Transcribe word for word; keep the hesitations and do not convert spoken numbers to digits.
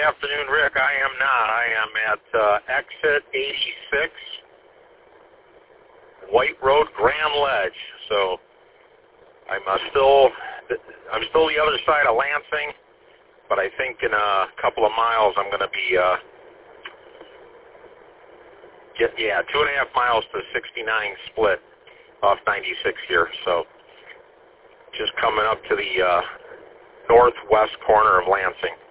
afternoon, Rick. I am not. I am at uh, exit eighty-six, White Road, Grand Ledge. So I'm uh, still I'm still the other side of Lansing, but I think in a couple of miles I'm going to be uh, get yeah two and a half miles to sixty-nine split off ninety-six here. So just coming up to the uh, northwest corner of Lansing.